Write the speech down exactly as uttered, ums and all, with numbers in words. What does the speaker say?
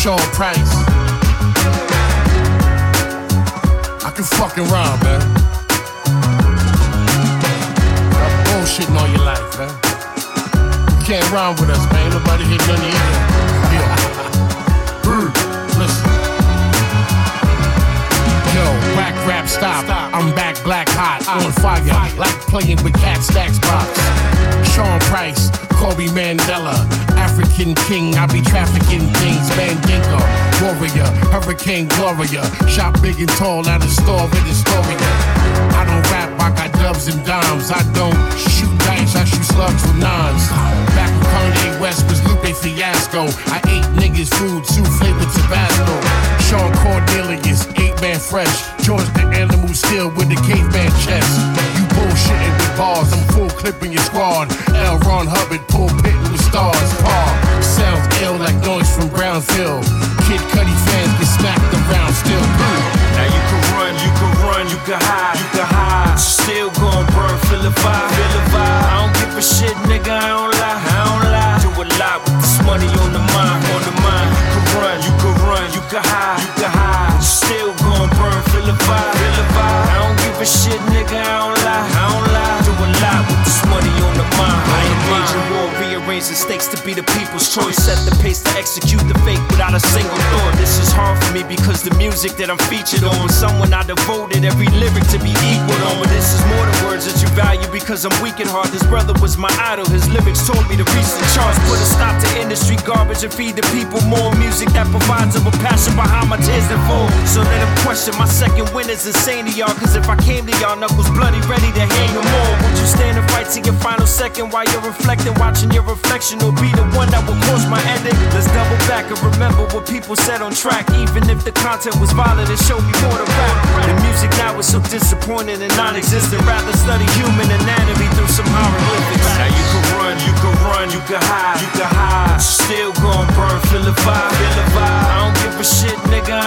Sean Price. I can fucking rhyme, man. Stop bullshitting all your life, man. You can't rhyme with us, man. Ain't nobody hit none of you. Yeah. Listen. Yo, whack rap stop. I'm back black hot, on fire, like playing with Cat Stacks box. Sean Price, Kobe Mandela, African king, I be trafficking things. Mandinka, warrior, Hurricane Gloria, shop big and tall at a store in Astoria. I don't rap, I got dubs and dimes. I don't shoot dice, I shoot slugs with nines. Back when Kanye West was Lupe Fiasco, I ate niggas food, souffle with Tabasco. Sean Cornelius, eight man fresh, George the Animal Steel with the caveman chest. You bullshitting with bars, I'm full clipping your squad. L. Ron Hubbard, pulpit with stars. Paul sounds ill like noise from Brownsville. Kid Cudi fans get smacked around still. Now you can run, you can run, you can hide, you can hide. Still gon' burn, feel the vibe, feel the vibe. I don't give a shit, nigga, I don't lie, I don't lie. Do a lot with this money on the mind, on the mind. You can run, you can run, you can hide, you can hide. Still gon' burn, feel the vibe, feel the vibe. I don't give a shit, nigga, I don't lie, I don't lie. Do a lot with this money on the mind. I ain't major war, rearrange the stakes to be the people's choice. Set the pace to execute the fake without a single thought. This is hard for me because the music that I'm featured on was someone I devoted every lyric to be equal on. But this is more than words that you value because I'm weak at heart. This brother was my idol, his lyrics told me to reach the charts. Put a stop to industry garbage and feed the people more music that provides them a passion behind my tears that fall. So let them question my second win is insane to y'all. Cause if I came to y'all knuckles bloody ready to hang them all, would you stand and fight to your final second while you're reflecting, watching your reflection will be the one that will cause my ending? Let's double back and remember what people said on track. Even if the content was violent, it showed me more to rap. The music now is so disappointing and non-existent. Rather study human anatomy through some hieroglyphics. Now you can run, you can run, you can hide, you can hide. Still gon' burn, feel the vibe, feel the vibe. I don't give a shit, nigga,